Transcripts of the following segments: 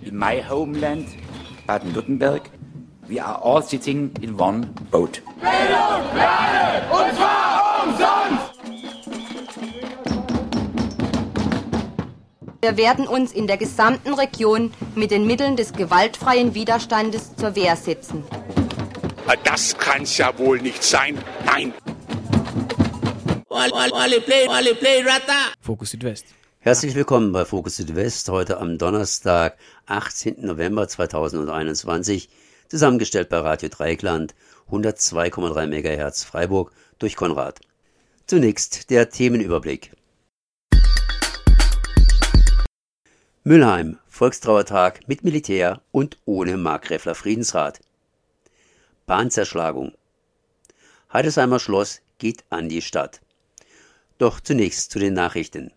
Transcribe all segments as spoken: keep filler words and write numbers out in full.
in my homeland, Baden-Württemberg, we are all sitting in one boat. Bildung für alle, und zwar umsonst! Wir werden uns in der gesamten Region mit den Mitteln des gewaltfreien Widerstandes zur Wehr setzen. Das kann's ja wohl nicht sein. Nein! Fokus Südwest. Herzlich willkommen bei Fokus Südwest, heute am Donnerstag, achtzehnten November zweitausendeinundzwanzig, zusammengestellt bei Radio Dreieckland, hundertzwei Komma drei Megahertz Freiburg durch Konrad. Zunächst der Themenüberblick. Mülheim, Volkstrauertag mit Militär und ohne Markgräfler Friedensrat. Bahnzerschlagung. Heidesheimer Schloss geht an die Stadt. Doch zunächst zu den Nachrichten.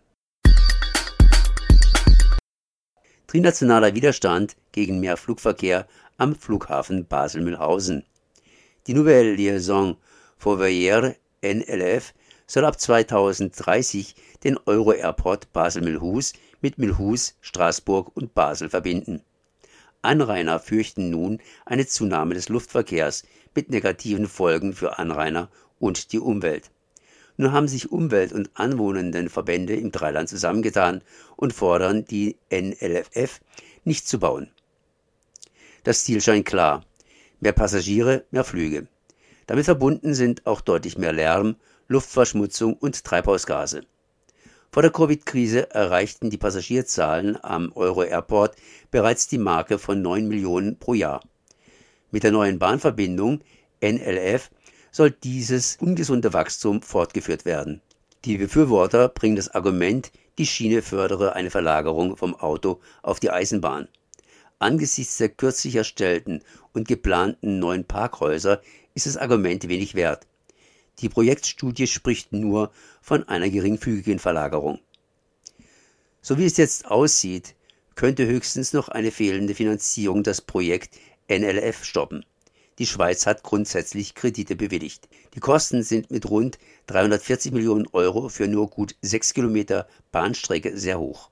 Trinationaler Widerstand gegen mehr Flugverkehr am Flughafen Basel-Mühlhausen. Die Nouvelle Liaison Fourvière N L F soll ab zweitausenddreißig den Euro-Airport Basel-Mühlhus mit Mühlhus, Straßburg und Basel verbinden. Anrainer fürchten nun eine Zunahme des Luftverkehrs mit negativen Folgen für Anrainer und die Umwelt. Nun haben sich Umwelt- und Anwohnendenverbände im Dreiland zusammengetan und fordern, die N L F nicht zu bauen. Das Ziel scheint klar: mehr Passagiere, mehr Flüge. Damit verbunden sind auch deutlich mehr Lärm, Luftverschmutzung und Treibhausgase. Vor der Covid-Krise erreichten die Passagierzahlen am Euro-Airport bereits die Marke von neun Millionen pro Jahr. Mit der neuen Bahnverbindung N L F soll dieses ungesunde Wachstum fortgeführt werden. Die Befürworter bringen das Argument, die Schiene fördere eine Verlagerung vom Auto auf die Eisenbahn. Angesichts der kürzlich erstellten und geplanten neuen Parkhäuser ist das Argument wenig wert. Die Projektstudie spricht nur von einer geringfügigen Verlagerung. So wie es jetzt aussieht, könnte höchstens noch eine fehlende Finanzierung das Projekt N L F stoppen. Die Schweiz hat grundsätzlich Kredite bewilligt. Die Kosten sind mit rund dreihundertvierzig Millionen Euro für nur gut sechs Kilometer Bahnstrecke sehr hoch.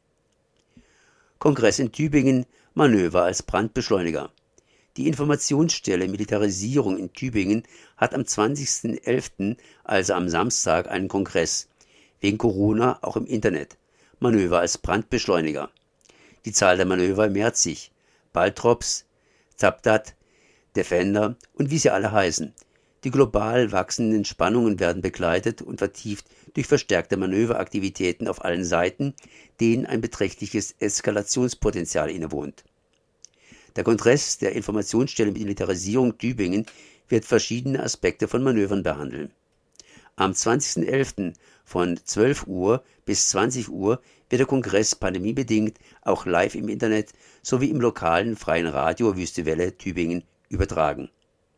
Kongress in Tübingen, Manöver als Brandbeschleuniger. Die Informationsstelle Militarisierung in Tübingen hat am zwanzigsten elften, also am Samstag, einen Kongress. Wegen Corona auch im Internet. Manöver als Brandbeschleuniger. Die Zahl der Manöver mehrt sich. Baltrops, Zabdat, Defender und wie sie alle heißen. Die global wachsenden Spannungen werden begleitet und vertieft durch verstärkte Manöveraktivitäten auf allen Seiten, denen ein beträchtliches Eskalationspotenzial innewohnt. Der Kongress der Informationsstelle Militarisierung Tübingen wird verschiedene Aspekte von Manövern behandeln. Am zwanzigsten elften von zwölf Uhr bis zwanzig Uhr wird der Kongress pandemiebedingt auch live im Internet sowie im lokalen freien Radio Wüste Welle Tübingen übertragen.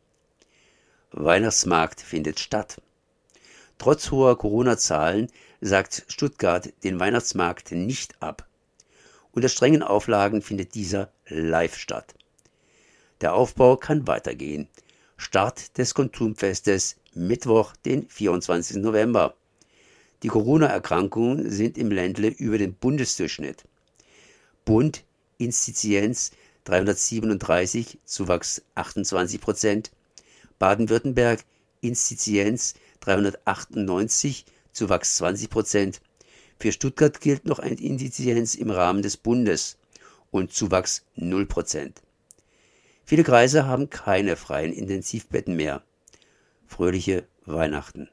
Weihnachtsmarkt findet statt. Trotz hoher Corona-Zahlen sagt Stuttgart den Weihnachtsmarkt nicht ab. Unter strengen Auflagen findet dieser live statt. Der Aufbau kann weitergehen. Start des Konsumfestes Mittwoch, den vierundzwanzigsten November. Die Corona-Erkrankungen sind im Ländle über den Bundesdurchschnitt. Bund, Inzidenz dreihundertsiebenunddreißig, Zuwachs achtundzwanzig Prozent. Baden-Württemberg, Inzidenz dreihundertachtundneunzig, Zuwachs zwanzig Prozent. Für Stuttgart gilt noch eine Inzidenz im Rahmen des Bundes und Zuwachs null Prozent. Viele Kreise haben keine freien Intensivbetten mehr. Fröhliche Weihnachten.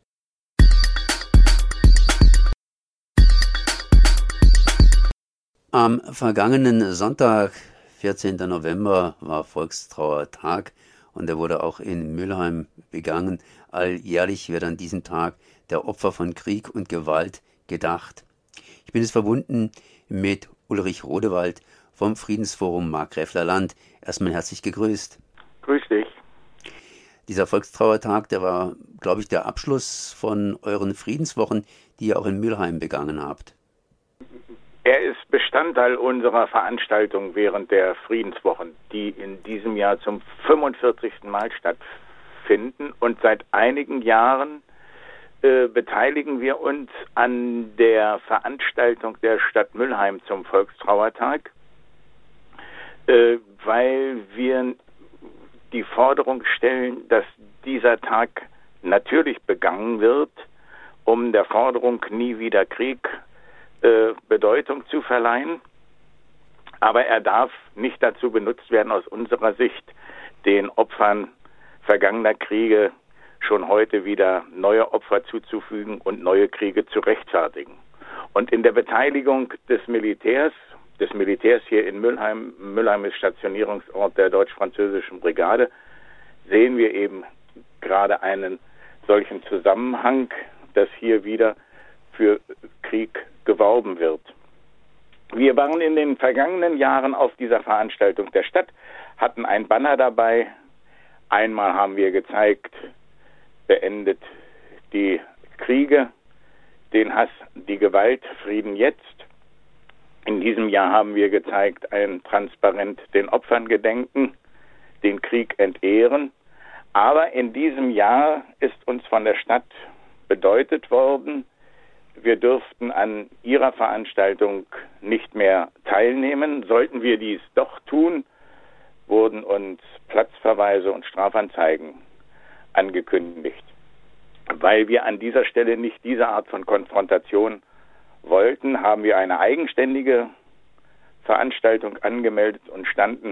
Am vergangenen Sonntag, vierzehnten November, war Volkstrauertag und er wurde auch in Mülheim begangen. Alljährlich wird an diesem Tag der Opfer von Krieg und Gewalt gedacht. Ich bin jetzt verbunden mit Ulrich Rodewald vom Friedensforum Markgräfler Land. Erstmal herzlich gegrüßt. Grüß dich. Dieser Volkstrauertag, der war, glaube ich, der Abschluss von euren Friedenswochen, die ihr auch in Mülheim begangen habt. Er ist Bestandteil unserer Veranstaltung während der Friedenswochen, die in diesem Jahr zum fünfundvierzigsten Mal stattfinden. Und seit einigen Jahren äh, beteiligen wir uns an der Veranstaltung der Stadt Mülheim zum Volkstrauertag. äh, weil wir die Forderung stellen, dass dieser Tag natürlich begangen wird, um der Forderung nie wieder Krieg äh, Bedeutung zu verleihen. Aber er darf nicht dazu benutzt werden, aus unserer Sicht, den Opfern vergangener Kriege schon heute wieder neue Opfer zuzufügen und neue Kriege zu rechtfertigen. Und in der Beteiligung des Militärs, des Militärs hier in Mülheim, Mülheim ist Stationierungsort der deutsch-französischen Brigade, sehen wir eben gerade einen solchen Zusammenhang, dass hier wieder für Krieg geworben wird. Wir waren in den vergangenen Jahren auf dieser Veranstaltung der Stadt, hatten ein Banner dabei. Einmal haben wir gezeigt, beendet die Kriege, den Hass, die Gewalt, Frieden jetzt. In diesem Jahr haben wir gezeigt, ein Transparent den Opfern gedenken, den Krieg entehren. Aber in diesem Jahr ist uns von der Stadt bedeutet worden, wir dürften an ihrer Veranstaltung nicht mehr teilnehmen. Sollten wir dies doch tun, wurden uns Platzverweise und Strafanzeigen angekündigt. Weil wir an dieser Stelle nicht diese Art von Konfrontation wollten, haben wir eine eigenständige Veranstaltung angemeldet und standen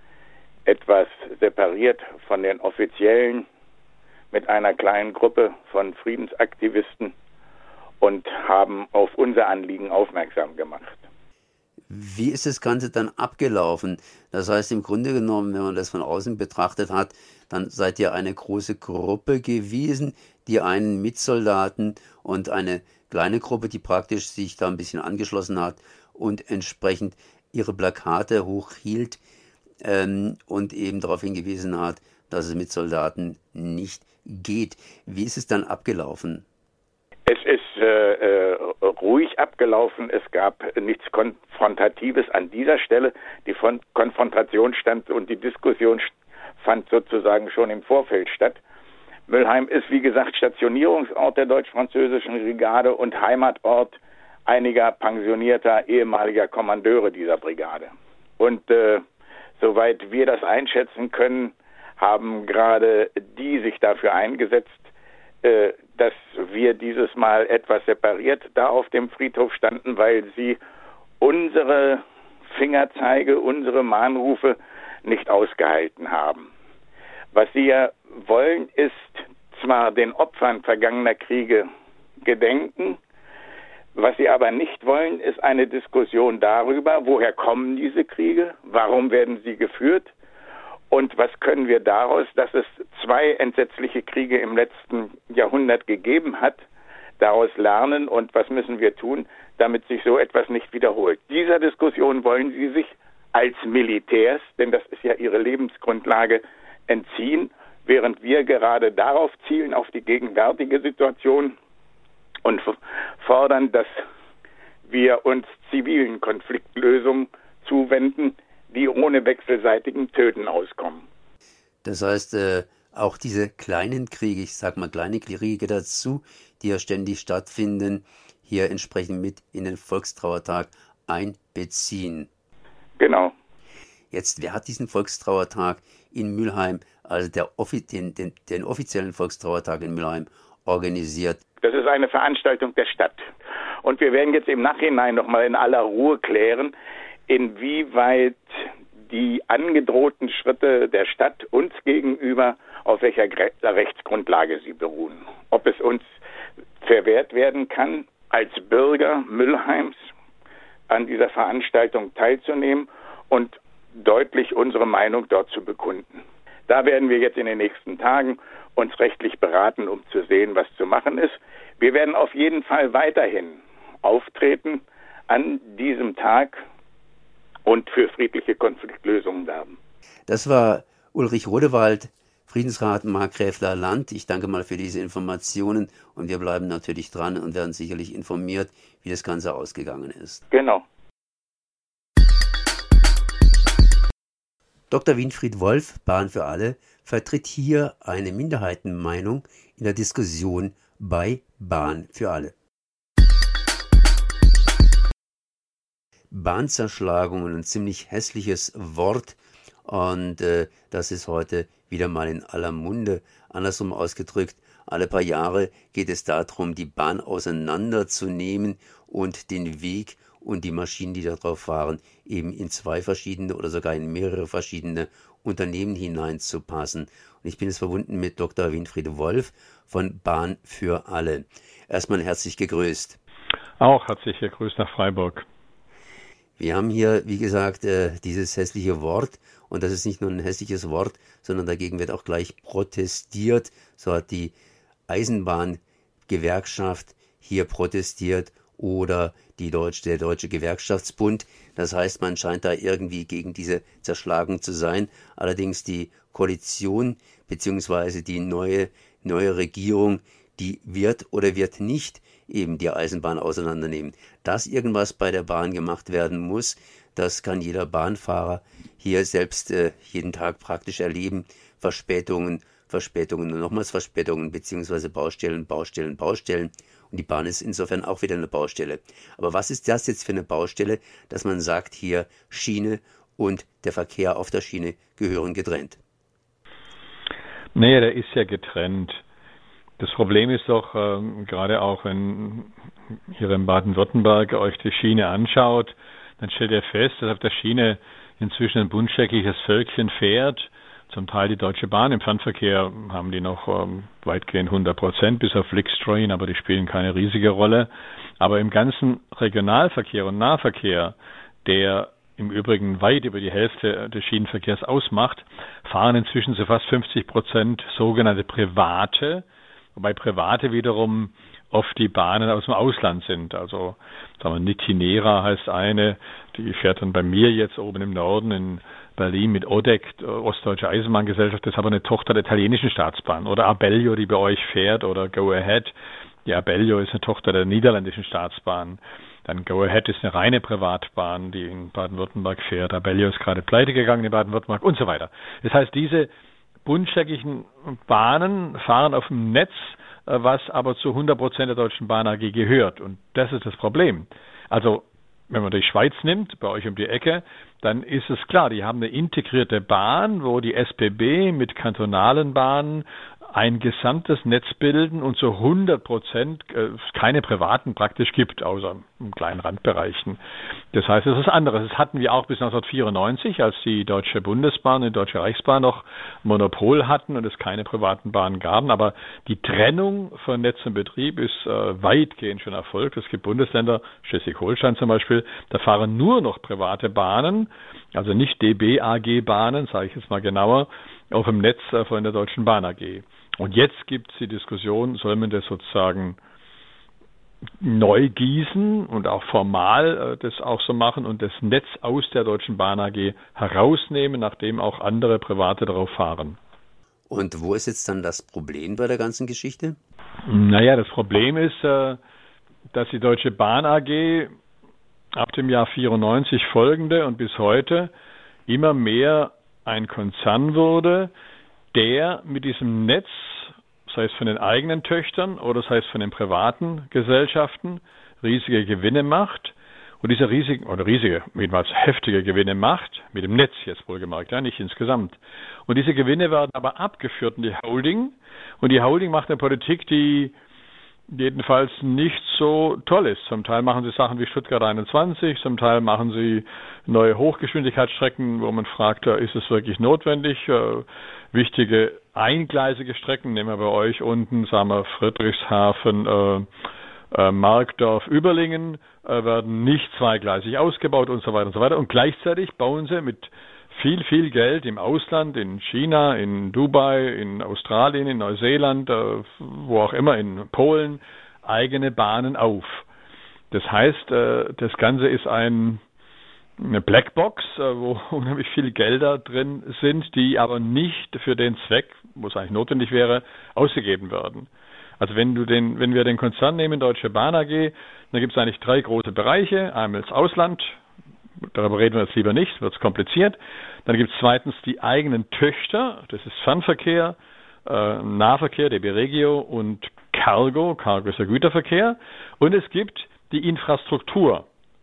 etwas separiert von den Offiziellen mit einer kleinen Gruppe von Friedensaktivisten und haben auf unser Anliegen aufmerksam gemacht. Wie ist das Ganze dann abgelaufen? Das heißt, im Grunde genommen, wenn man das von außen betrachtet hat, dann seid ihr eine große Gruppe gewesen, die einen Mitsoldaten und eine kleine Gruppe, die praktisch sich da ein bisschen angeschlossen hat und entsprechend ihre Plakate hochhielt ähm, und eben darauf hingewiesen hat, dass es mit Soldaten nicht geht. Wie ist es dann abgelaufen? Es ist äh, äh, ruhig abgelaufen. Es gab nichts Konfrontatives an dieser Stelle. Die Von- Konfrontation stand und die Diskussion fand sozusagen schon im Vorfeld statt. Mülheim ist, wie gesagt, Stationierungsort der deutsch-französischen Brigade und Heimatort einiger pensionierter ehemaliger Kommandeure dieser Brigade. Und äh, soweit wir das einschätzen können, haben gerade die sich dafür eingesetzt, äh, dass wir dieses Mal etwas separiert da auf dem Friedhof standen, weil sie unsere Fingerzeige, unsere Mahnrufe nicht ausgehalten haben. Was sie ja wollen, ist zwar den Opfern vergangener Kriege gedenken, was sie aber nicht wollen, ist eine Diskussion darüber, woher kommen diese Kriege, warum werden sie geführt und was können wir daraus, dass es zwei entsetzliche Kriege im letzten Jahrhundert gegeben hat, daraus lernen und was müssen wir tun, damit sich so etwas nicht wiederholt. Dieser Diskussion wollen sie sich als Militärs, denn das ist ja ihre Lebensgrundlage, entziehen, während wir gerade darauf zielen, auf die gegenwärtige Situation und fordern, dass wir uns zivilen Konfliktlösungen zuwenden, die ohne wechselseitigen Töten auskommen. Das heißt, äh, auch diese kleinen Kriege, ich sag mal kleine Kriege dazu, die ja ständig stattfinden, hier entsprechend mit in den Volkstrauertag einbeziehen. Genau. Jetzt, wer hat diesen Volkstrauertag in Mülheim, also der, den, den, den offiziellen Volkstrauertag in Mülheim, organisiert? Das ist eine Veranstaltung der Stadt. Und wir werden jetzt im Nachhinein nochmal in aller Ruhe klären, inwieweit die angedrohten Schritte der Stadt uns gegenüber, auf welcher Rechtsgrundlage sie beruhen. Ob es uns verwehrt werden kann, als Bürger Mülheims an dieser Veranstaltung teilzunehmen und deutlich unsere Meinung dort zu bekunden. Da werden wir jetzt in den nächsten Tagen uns rechtlich beraten, um zu sehen, was zu machen ist. Wir werden auf jeden Fall weiterhin auftreten an diesem Tag und für friedliche Konfliktlösungen werben. Das war Ulrich Rodewald, Friedensrat Markgräfler Land. Ich danke mal für diese Informationen und wir bleiben natürlich dran und werden sicherlich informiert, wie das Ganze ausgegangen ist. Genau. Doktor Winfried Wolf, Bahn für alle, vertritt hier eine Minderheitenmeinung in der Diskussion bei Bahn für alle. Bahnzerschlagung, ein ziemlich hässliches Wort. Und äh, das ist heute wieder mal in aller Munde. Andersrum ausgedrückt, alle paar Jahre geht es darum, die Bahn auseinanderzunehmen und den Weg und die Maschinen, die da drauf fahren, eben in zwei verschiedene oder sogar in mehrere verschiedene Unternehmen hineinzupassen. Und ich bin jetzt verbunden mit Doktor Winfried Wolf von Bahn für alle. Erstmal herzlich gegrüßt. Auch herzlich gegrüßt nach Freiburg. Wir haben hier, wie gesagt, äh, dieses hässliche Wort. Und das ist nicht nur ein hässliches Wort, sondern dagegen wird auch gleich protestiert. So hat die Eisenbahngewerkschaft hier protestiert oder die Deutsche, der Deutsche Gewerkschaftsbund. Das heißt, man scheint da irgendwie gegen diese Zerschlagung zu sein. Allerdings die Koalition bzw. die neue, neue Regierung, die wird oder wird nicht eben die Eisenbahn auseinandernehmen. Dass irgendwas bei der Bahn gemacht werden muss, das kann jeder Bahnfahrer hier selbst äh, jeden Tag praktisch erleben. Verspätungen, Verspätungen und nochmals Verspätungen beziehungsweise Baustellen, Baustellen, Baustellen. Und die Bahn ist insofern auch wieder eine Baustelle. Aber was ist das jetzt für eine Baustelle, dass man sagt, hier Schiene und der Verkehr auf der Schiene gehören getrennt? Nee, der ist ja getrennt. Das Problem ist doch, äh, gerade auch wenn hier in Baden-Württemberg euch die Schiene anschaut, dann stellt ihr fest, dass auf der Schiene inzwischen ein buntscheckiges Völkchen fährt. Zum Teil die Deutsche Bahn. Im Fernverkehr haben die noch ähm, weitgehend hundert Prozent, bis auf Flixtrain, aber die spielen keine riesige Rolle. Aber im ganzen Regionalverkehr und Nahverkehr, der im Übrigen weit über die Hälfte des Schienenverkehrs ausmacht, fahren inzwischen so fast fünfzig Prozent sogenannte Private, wobei Private wiederum oft die Bahnen aus dem Ausland sind. Also sagen wir, Nitinera heißt eine, die fährt dann bei mir jetzt oben im Norden in Berlin mit O D E C, Ostdeutsche Eisenbahngesellschaft, das ist aber eine Tochter der italienischen Staatsbahn. Oder Abellio, die bei euch fährt, oder Go Ahead. Die Abellio ist eine Tochter der niederländischen Staatsbahn. Dann Go Ahead ist eine reine Privatbahn, die in Baden-Württemberg fährt. Abellio ist gerade pleite gegangen in Baden-Württemberg und so weiter. Das heißt, diese buntscheckigen Bahnen fahren auf dem Netz, was aber zu hundert Prozent der Deutschen Bahn A G gehört. Und das ist das Problem. Also, wenn man die Schweiz nimmt, bei euch um die Ecke, dann ist es klar, die haben eine integrierte Bahn, wo die S B B mit kantonalen Bahnen ein gesamtes Netz bilden und zu hundert Prozent keine privaten praktisch gibt, außer in kleinen Randbereichen. Das heißt, es ist anderes. Das hatten wir auch bis neunzehnhundertvierundneunzig, als die Deutsche Bundesbahn und die Deutsche Reichsbahn noch Monopol hatten und es keine privaten Bahnen gaben. Aber die Trennung von Netz und Betrieb ist äh, weitgehend schon erfolgt. Es gibt Bundesländer, Schleswig-Holstein zum Beispiel, da fahren nur noch private Bahnen, also nicht D B A G-Bahnen, sage ich jetzt mal genauer, auf dem Netz äh, von der Deutschen Bahn A G. Und jetzt gibt es die Diskussion, soll man das sozusagen neu gießen und auch formal äh, das auch so machen und das Netz aus der Deutschen Bahn A G herausnehmen, nachdem auch andere Private darauf fahren. Und wo ist jetzt dann das Problem bei der ganzen Geschichte? Naja, das Problem ist, äh, dass die Deutsche Bahn A G ab dem Jahr vierundneunzig folgende und bis heute immer mehr ein Konzern wurde, der mit diesem Netz, sei es von den eigenen Töchtern oder sei es von den privaten Gesellschaften, riesige Gewinne macht und diese riesigen oder riesige, jedenfalls heftige Gewinne macht, mit dem Netz jetzt wohlgemerkt, ja, nicht insgesamt. Und diese Gewinne werden aber abgeführt in die Holding und die Holding macht eine Politik, die jedenfalls nicht so toll ist. Zum Teil machen sie Sachen wie Stuttgart einundzwanzig, zum Teil machen sie neue Hochgeschwindigkeitsstrecken, wo man fragt, ist es wirklich notwendig? Äh, wichtige eingleisige Strecken, nehmen wir bei euch unten, sagen wir Friedrichshafen, äh, äh, Markdorf, Überlingen, äh, werden nicht zweigleisig ausgebaut und so weiter und so weiter. Und gleichzeitig bauen sie mit viel, viel Geld im Ausland, in China, in Dubai, in Australien, in Neuseeland, äh, wo auch immer, in Polen, eigene Bahnen auf. Das heißt, äh, das Ganze ist ein, eine Blackbox, äh, wo unheimlich viele Gelder drin sind, die aber nicht für den Zweck, wo es eigentlich notwendig wäre, ausgegeben werden. Also wenn du den, wenn wir den Konzern nehmen, Deutsche Bahn A G, dann gibt es eigentlich drei große Bereiche. Einmal das Ausland, darüber reden wir jetzt lieber nicht, wird es kompliziert. Dann gibt es zweitens die eigenen Töchter, das ist Fernverkehr, äh, Nahverkehr, D B Regio und Cargo, Cargo ist der Güterverkehr. Und es gibt die Infrastruktur,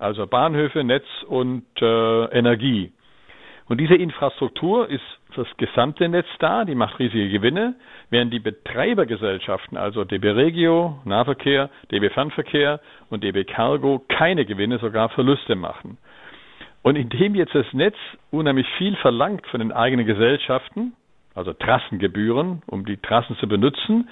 also Bahnhöfe, Netz und äh, Energie. Und diese Infrastruktur ist für das gesamte Netz da, die macht riesige Gewinne, während die Betreibergesellschaften, also D B Regio, Nahverkehr, D B Fernverkehr und D B Cargo, keine Gewinne, sogar Verluste machen. Und indem jetzt das Netz unheimlich viel verlangt von den eigenen Gesellschaften, also Trassengebühren, um die Trassen zu benutzen,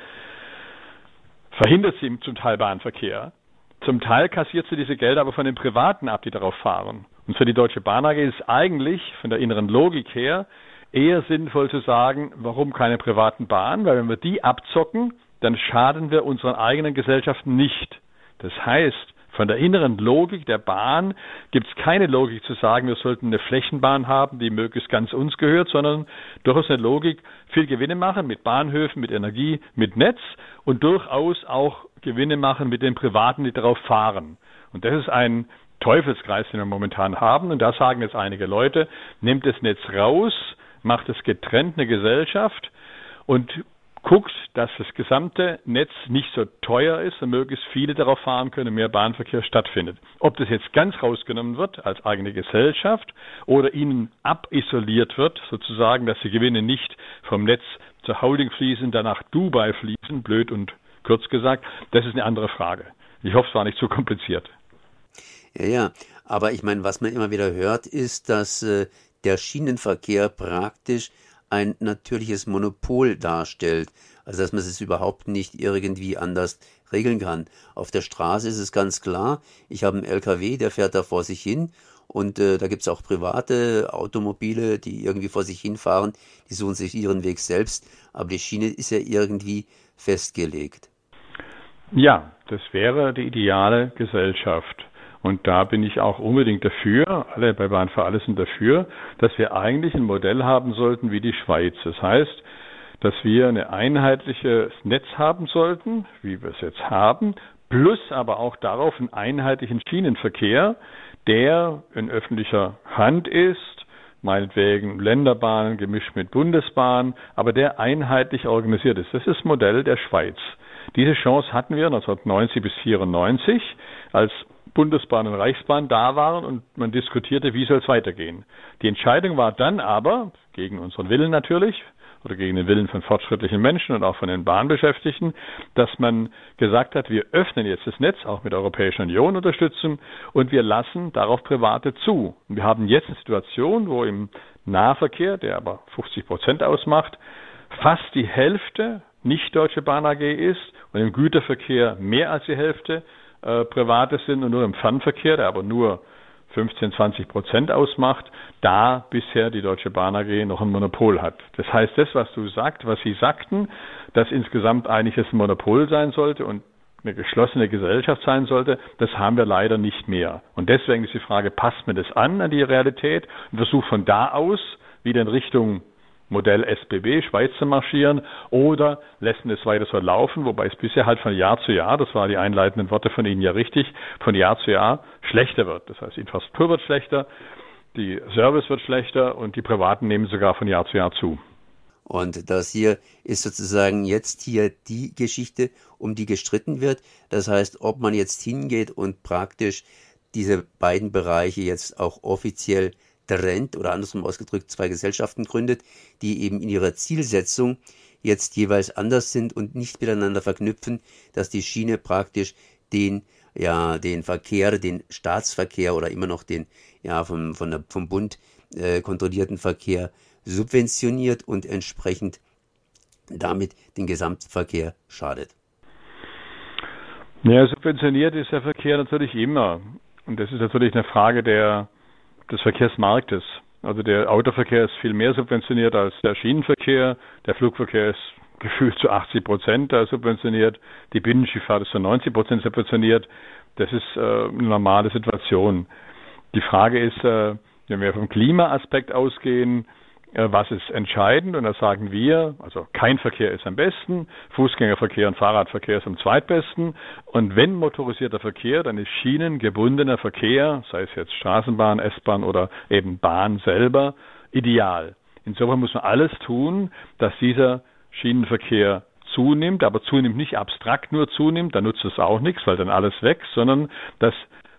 verhindert sie zum Teil Bahnverkehr. Zum Teil kassiert sie diese Gelder aber von den Privaten ab, die darauf fahren. Und für die Deutsche Bahn A G ist es eigentlich von der inneren Logik her eher sinnvoll zu sagen, warum keine privaten Bahnen? Weil wenn wir die abzocken, dann schaden wir unseren eigenen Gesellschaften nicht. Das heißt, von der inneren Logik der Bahn gibt es keine Logik zu sagen, wir sollten eine Flächenbahn haben, die möglichst ganz uns gehört, sondern durchaus eine Logik, viel Gewinne machen mit Bahnhöfen, mit Energie, mit Netz und durchaus auch Gewinne machen mit den Privaten, die darauf fahren. Und das ist ein Teufelskreis, den wir momentan haben. Und da sagen jetzt einige Leute, nehmt das Netz raus, macht es getrennt eine Gesellschaft und guckt, dass das gesamte Netz nicht so teuer ist und möglichst viele darauf fahren können und mehr Bahnverkehr stattfindet. Ob das jetzt ganz rausgenommen wird als eigene Gesellschaft oder ihnen abisoliert wird, sozusagen, dass die Gewinne nicht vom Netz zur Holding fließen, dann nach Dubai fließen, blöd und kurz gesagt, das ist eine andere Frage. Ich hoffe, es war nicht zu kompliziert. Ja, ja, aber ich meine, was man immer wieder hört, ist, dass äh, der Schienenverkehr praktisch ein natürliches Monopol darstellt. Also dass man es überhaupt nicht irgendwie anders regeln kann. Auf der Straße ist es ganz klar, ich habe einen L K W, der fährt da vor sich hin und äh, da gibt es auch private Automobile, die irgendwie vor sich hinfahren, die suchen sich ihren Weg selbst, aber die Schiene ist ja irgendwie festgelegt. Ja, das wäre die ideale Gesellschaft. Und da bin ich auch unbedingt dafür, alle bei Bahn für alle sind dafür, dass wir eigentlich ein Modell haben sollten wie die Schweiz. Das heißt, dass wir ein einheitliches Netz haben sollten, wie wir es jetzt haben, plus aber auch darauf einen einheitlichen Schienenverkehr, der in öffentlicher Hand ist, meinetwegen Länderbahnen gemischt mit Bundesbahn, aber der einheitlich organisiert ist. Das ist das Modell der Schweiz. Diese Chance hatten wir neunzehnhundertneunzig bis vierundneunzig, als Bundesbahn und Reichsbahn da waren und man diskutierte, wie soll es weitergehen. Die Entscheidung war dann aber, gegen unseren Willen natürlich, oder gegen den Willen von fortschrittlichen Menschen und auch von den Bahnbeschäftigten, dass man gesagt hat, wir öffnen jetzt das Netz, auch mit der Europäischen Union Unterstützung, und wir lassen darauf Private zu. Und wir haben jetzt eine Situation, wo im Nahverkehr, der aber fünfzig Prozent ausmacht, fast die Hälfte nicht Deutsche Bahn A G ist und im Güterverkehr mehr als die Hälfte äh, Private sind und nur im Fernverkehr, der aber nur fünfzehn, zwanzig Prozent ausmacht, da bisher die Deutsche Bahn A G noch ein Monopol hat. Das heißt, das, was du sagst, was Sie sagten, dass insgesamt eigentlich es ein Monopol sein sollte und eine geschlossene Gesellschaft sein sollte, das haben wir leider nicht mehr. Und deswegen ist die Frage, passt mir das an, an die Realität und versucht von da aus wieder in Richtung Modell S B B, Schweiz zu marschieren, oder lässt es weiter so laufen, wobei es bisher halt von Jahr zu Jahr, das waren die einleitenden Worte von Ihnen ja richtig, von Jahr zu Jahr schlechter wird. Das heißt, die Infrastruktur wird schlechter, die Service wird schlechter und die Privaten nehmen sogar von Jahr zu Jahr zu. Und das hier ist sozusagen jetzt hier die Geschichte, um die gestritten wird. Das heißt, ob man jetzt hingeht und praktisch diese beiden Bereiche jetzt auch offiziell trennt oder andersrum ausgedrückt zwei Gesellschaften gründet, die eben in ihrer Zielsetzung jetzt jeweils anders sind und nicht miteinander verknüpfen, dass die Schiene praktisch den ja den Verkehr, den Staatsverkehr oder immer noch den ja vom von der, vom Bund äh, kontrollierten Verkehr subventioniert und entsprechend damit den Gesamtverkehr schadet. Ja, subventioniert ist der Verkehr natürlich immer. Und das ist natürlich eine Frage der des Verkehrsmarktes. Also der Autoverkehr ist viel mehr subventioniert als der Schienenverkehr. Der Flugverkehr ist gefühlt zu achtzig Prozent subventioniert. Die Binnenschifffahrt ist zu neunzig Prozent subventioniert. Das ist äh, eine normale Situation. Die Frage ist, äh, wenn wir vom Klimaaspekt ausgehen, äh, was ist entscheidend? Und da sagen wir, also kein Verkehr ist am besten, Fußgängerverkehr und Fahrradverkehr ist am zweitbesten. Und wenn motorisierter Verkehr, dann ist schienengebundener Verkehr, sei es jetzt Straßenbahn, S-Bahn oder eben Bahn selber, ideal. Insofern muss man alles tun, dass dieser Schienenverkehr zunimmt, aber zunimmt nicht abstrakt nur zunimmt, dann nutzt es auch nichts, weil dann alles weg, sondern dass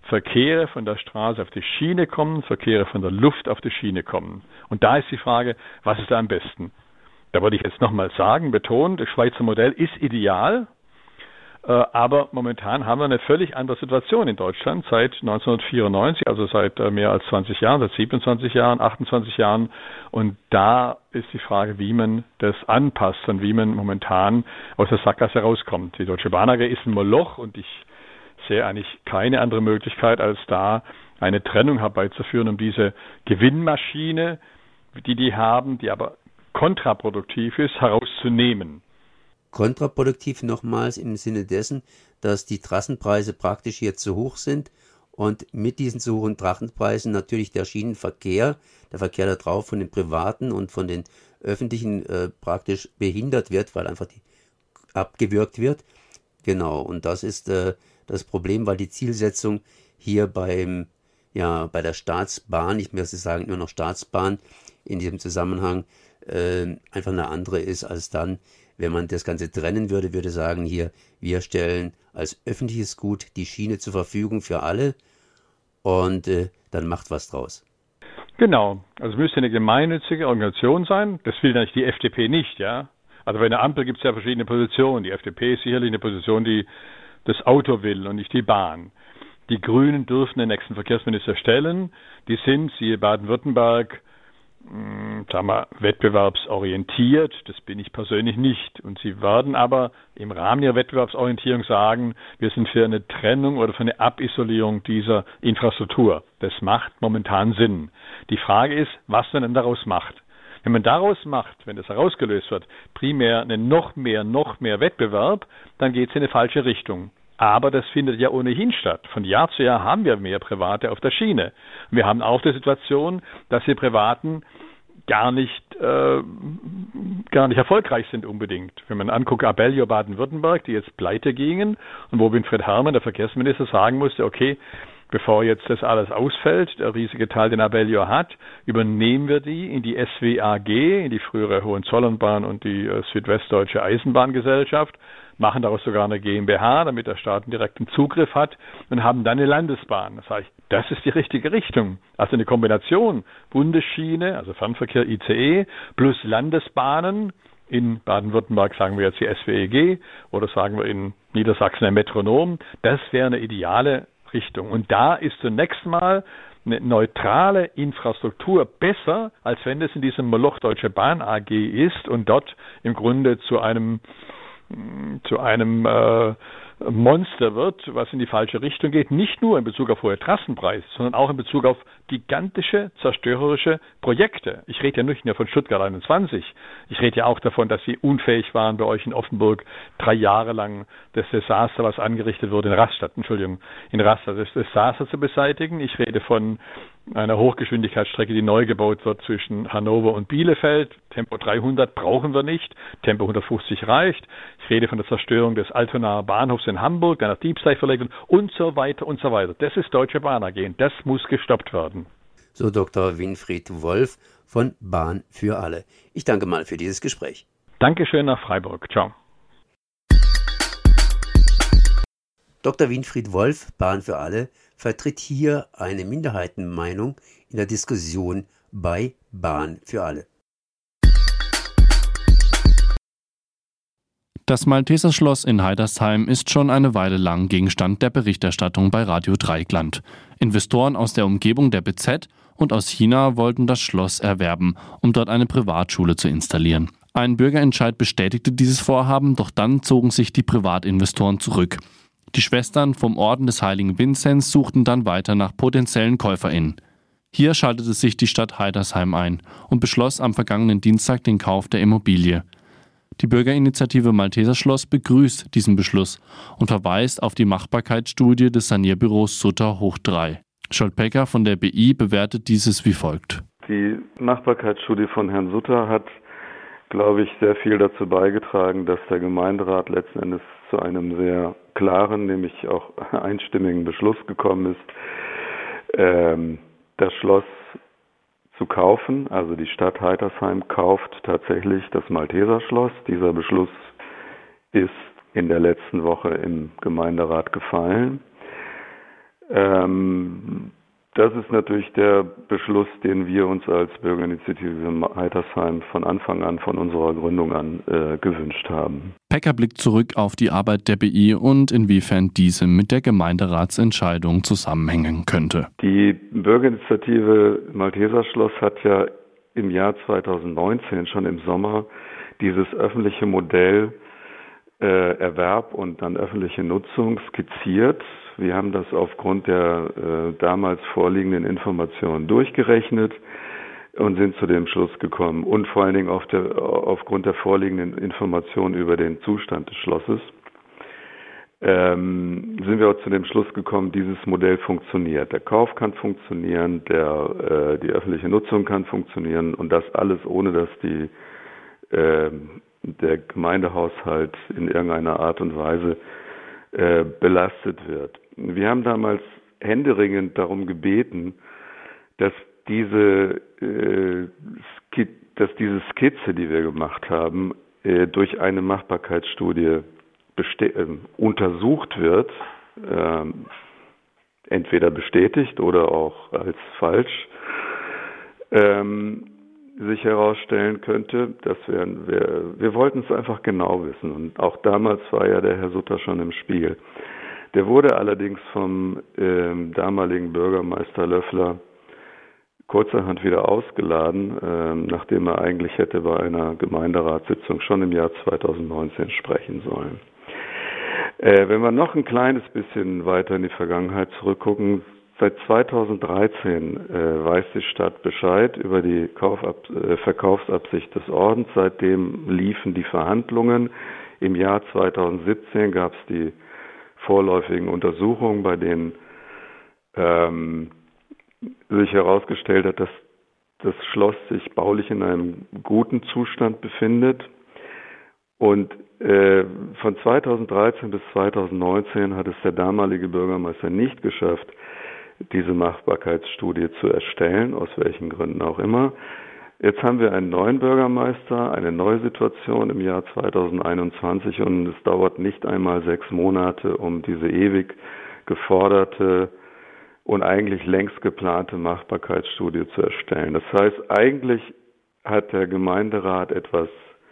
Verkehre von der Straße auf die Schiene kommen, Verkehre von der Luft auf die Schiene kommen. Und da ist die Frage, was ist da am besten? Da würde ich jetzt nochmal sagen, betonen, das Schweizer Modell ist ideal, äh, aber momentan haben wir eine völlig andere Situation in Deutschland seit neunzehnhundertvierundneunzig, also seit äh, mehr als zwanzig Jahren, seit siebenundzwanzig Jahren, achtundzwanzig Jahren. Und da ist die Frage, wie man das anpasst und wie man momentan aus der Sackgasse rauskommt. Die Deutsche Bahn A G ist ein Moloch und ich sehe eigentlich keine andere Möglichkeit, als da eine Trennung herbeizuführen, um diese Gewinnmaschine, die die haben, die aber kontraproduktiv ist, herauszunehmen. Kontraproduktiv nochmals im Sinne dessen, dass die Trassenpreise praktisch jetzt zu hoch sind und mit diesen zu hohen Trassenpreisen natürlich der Schienenverkehr, der Verkehr da drauf von den privaten und von den öffentlichen äh, praktisch behindert wird, weil einfach die abgewürgt wird. Genau, und das ist äh, das Problem, weil die Zielsetzung hier beim, ja, bei der Staatsbahn, ich muss sagen nur noch Staatsbahn in diesem Zusammenhang, äh, einfach eine andere ist als dann, wenn man das Ganze trennen würde, würde sagen, hier, wir stellen als öffentliches Gut die Schiene zur Verfügung für alle und äh, dann macht was draus. Genau, also es müsste eine gemeinnützige Organisation sein, das will natürlich die F D P nicht, ja. Also bei einer Ampel gibt es ja verschiedene Positionen, die F D P ist sicherlich eine Position, die das Auto will und nicht die Bahn. Die Grünen dürfen den nächsten Verkehrsminister stellen, die sind, siehe Baden-Württemberg, sagen wir, wettbewerbsorientiert, das bin ich persönlich nicht. Und sie werden aber im Rahmen ihrer Wettbewerbsorientierung sagen, wir sind für eine Trennung oder für eine Abisolierung dieser Infrastruktur. Das macht momentan Sinn. Die Frage ist, was man denn daraus macht. Wenn man daraus macht, wenn das herausgelöst wird, primär einen noch mehr, noch mehr Wettbewerb, dann geht es in eine falsche Richtung. Aber das findet ja ohnehin statt. Von Jahr zu Jahr haben wir mehr Private auf der Schiene. Wir haben auch die Situation, dass die Privaten gar nicht, äh, gar nicht erfolgreich sind unbedingt. Wenn man anguckt, Abellio Baden-Württemberg, die jetzt pleite gingen und wo Winfried Herrmann, der Verkehrsminister, sagen musste, okay, bevor jetzt das alles ausfällt, der riesige Teil, den Abellio hat, übernehmen wir die in die S W A G, in die frühere Hohenzollernbahn und die äh, Südwestdeutsche Eisenbahngesellschaft, machen daraus sogar eine GmbH, damit der Staat einen direkten Zugriff hat und haben dann eine Landesbahn. Das sage ich, das ist die richtige Richtung. Also eine Kombination Bundesschiene, also Fernverkehr I C E, plus Landesbahnen. In Baden-Württemberg sagen wir jetzt die S W E G oder sagen wir in Niedersachsen ein Metronom. Das wäre eine ideale Richtung. Und da ist zunächst mal eine neutrale Infrastruktur besser, als wenn es in diesem Moloch Deutsche Bahn A G ist und dort im Grunde zu einem zu einem äh, Monster wird, was in die falsche Richtung geht, nicht nur in Bezug auf hohe Trassenpreise, sondern auch in Bezug auf gigantische, zerstörerische Projekte. Ich rede ja nicht nur von Stuttgart einundzwanzig, ich rede ja auch davon, dass sie unfähig waren, bei euch in Offenburg drei Jahre lang das Desaster, was angerichtet wurde, in Rastatt, Entschuldigung, in Rastatt, das Desaster zu beseitigen. Ich rede von einer Hochgeschwindigkeitsstrecke, die neu gebaut wird zwischen Hannover und Bielefeld. Tempo dreihundert brauchen wir nicht, Tempo hundertfünfzig reicht. Ich rede von der Zerstörung des Altonaer Bahnhofs in Hamburg, einer Diebstahlverlegung und so weiter und so weiter. Das ist Deutsche Bahn A G und das muss gestoppt werden. So Doktor Winfried Wolf von Bahn für alle. Ich danke mal für dieses Gespräch. Dankeschön nach Freiburg. Ciao. Doktor Winfried Wolf, Bahn für alle, vertritt hier eine Minderheitenmeinung in der Diskussion bei Bahn für alle. Das Malteserschloss in Heidersheim ist schon eine Weile lang Gegenstand der Berichterstattung bei Radio Dreieckland. Investoren aus der Umgebung der B Z und aus China wollten das Schloss erwerben, um dort eine Privatschule zu installieren. Ein Bürgerentscheid bestätigte dieses Vorhaben, doch dann zogen sich die Privatinvestoren zurück. Die Schwestern vom Orden des Heiligen Vinzenz suchten dann weiter nach potenziellen KäuferInnen. Hier schaltete sich die Stadt Heidersheim ein und beschloss am vergangenen Dienstag den Kauf der Immobilie. Die Bürgerinitiative Malteserschloss begrüßt diesen Beschluss und verweist auf die Machbarkeitsstudie des Sanierbüros Sutter hoch drei. Scholt-Pecker von der B I bewertet dieses wie folgt. Die Machbarkeitsstudie von Herrn Sutter hat, glaube ich, sehr viel dazu beigetragen, dass der Gemeinderat letzten Endes zu einem sehr klaren, nämlich auch einstimmigen Beschluss gekommen ist, ähm, das Schloss zu kaufen. Also die Stadt Heidersheim kauft tatsächlich das Malteserschloss. Dieser Beschluss ist in der letzten Woche im Gemeinderat gefallen. Ähm, das ist natürlich der Beschluss, den wir uns als Bürgerinitiative Heitersheim von Anfang an, von unserer Gründung an äh, gewünscht haben. Pecker blickt zurück auf die Arbeit der B I und inwiefern diese mit der Gemeinderatsentscheidung zusammenhängen könnte. Die Bürgerinitiative Malteserschloss hat ja im Jahr zweitausendneunzehn, schon im Sommer, dieses öffentliche Modell äh, Erwerb und dann öffentliche Nutzung skizziert. Wir haben das aufgrund der äh, damals vorliegenden Informationen durchgerechnet und sind zu dem Schluss gekommen und vor allen Dingen auf der, aufgrund der vorliegenden Informationen über den Zustand des Schlosses ähm, sind wir auch zu dem Schluss gekommen, dieses Modell funktioniert. Der Kauf kann funktionieren, der, äh, die öffentliche Nutzung kann funktionieren und das alles ohne, dass die, äh, der Gemeindehaushalt in irgendeiner Art und Weise äh, belastet wird. Wir haben damals händeringend darum gebeten, dass diese, äh, Sk- dass diese Skizze, die wir gemacht haben, äh, durch eine Machbarkeitsstudie beste- äh, untersucht wird, äh, entweder bestätigt oder auch als falsch, ähm, sich herausstellen könnte. Das wären, wir, wir wollten es einfach genau wissen. Und auch damals war ja der Herr Sutter schon im Spiel. Der wurde allerdings vom ähm, damaligen Bürgermeister Löffler kurzerhand wieder ausgeladen, ähm, nachdem er eigentlich hätte bei einer Gemeinderatssitzung schon im Jahr zweitausendneunzehn sprechen sollen. Äh, wenn wir noch ein kleines bisschen weiter in die Vergangenheit zurückgucken, seit zweitausenddreizehn äh, weiß die Stadt Bescheid über die Kaufab- äh, Verkaufsabsicht des Ordens. Seitdem liefen die Verhandlungen. Im Jahr zweitausendsiebzehn gab es die vorläufigen Untersuchungen, bei denen ähm, sich herausgestellt hat, dass das Schloss sich baulich in einem guten Zustand befindet. Und äh, von zweitausenddreizehn bis zweitausendneunzehn hat es der damalige Bürgermeister nicht geschafft, diese Machbarkeitsstudie zu erstellen, aus welchen Gründen auch immer. Jetzt haben wir einen neuen Bürgermeister, eine neue Situation im Jahr zweitausendeinundzwanzig und es dauert nicht einmal sechs Monate, um diese ewig geforderte und eigentlich längst geplante Machbarkeitsstudie zu erstellen. Das heißt, eigentlich hat der Gemeinderat etwas,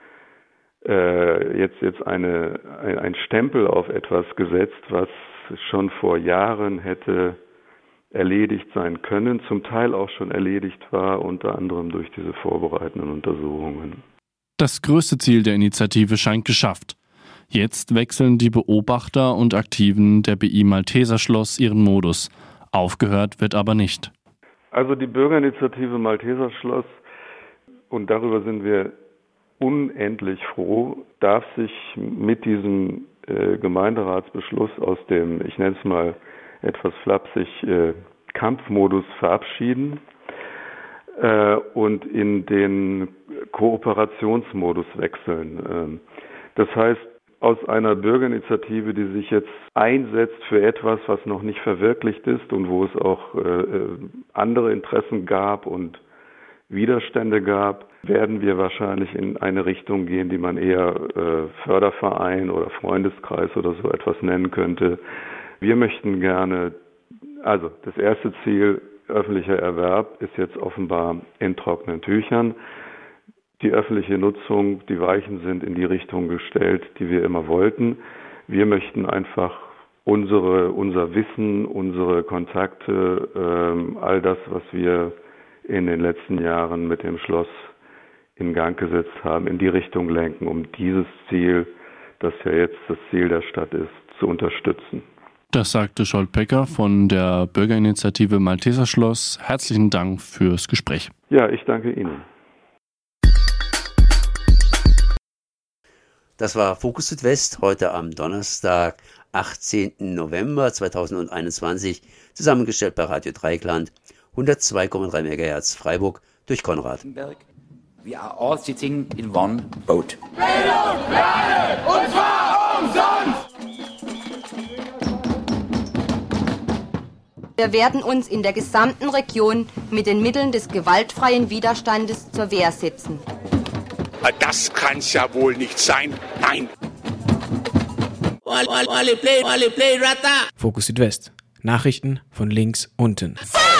äh, jetzt, jetzt eine, ein, ein Stempel auf etwas gesetzt, was schon vor Jahren hätte erledigt sein können, zum Teil auch schon erledigt war, unter anderem durch diese vorbereitenden Untersuchungen. Das größte Ziel der Initiative scheint geschafft. Jetzt wechseln die Beobachter und Aktiven der B I Malteserschloss ihren Modus. Aufgehört wird aber nicht. Also die Bürgerinitiative Malteserschloss, und darüber sind wir unendlich froh, darf sich mit diesem äh, Gemeinderatsbeschluss aus dem, ich nenne es mal etwas flapsig, äh, Kampfmodus verabschieden äh, und in den Kooperationsmodus wechseln. Ähm, das heißt, aus einer Bürgerinitiative, die sich jetzt einsetzt für etwas, was noch nicht verwirklicht ist und wo es auch äh, andere Interessen gab und Widerstände gab, werden wir wahrscheinlich in eine Richtung gehen, die man eher äh, Förderverein oder Freundeskreis oder so etwas nennen könnte. Wir möchten gerne, also das erste Ziel, öffentlicher Erwerb, ist jetzt offenbar in trockenen Tüchern. Die öffentliche Nutzung, die Weichen sind in die Richtung gestellt, die wir immer wollten. Wir möchten einfach unsere, unser Wissen, unsere Kontakte, ähm, all das, was wir in den letzten Jahren mit dem Schloss in Gang gesetzt haben, in die Richtung lenken, um dieses Ziel, das ja jetzt das Ziel der Stadt ist, zu unterstützen. Das sagte Scholt Pecker von der Bürgerinitiative Malteserschloss. Herzlichen Dank fürs Gespräch. Ja, ich danke Ihnen. Das war Fokus Südwest heute am Donnerstag, achtzehnten November zweitausendeinundzwanzig, zusammengestellt bei Radio Dreieckland, hundertzwei Komma drei Megahertz Freiburg durch Konrad. We are all sitting in one boat. Bildung für alle, und zwar umsonst! Wir werden uns in der gesamten Region mit den Mitteln des gewaltfreien Widerstandes zur Wehr setzen. Das kann's ja wohl nicht sein. Nein. Fokus Südwest Nachrichten von links unten.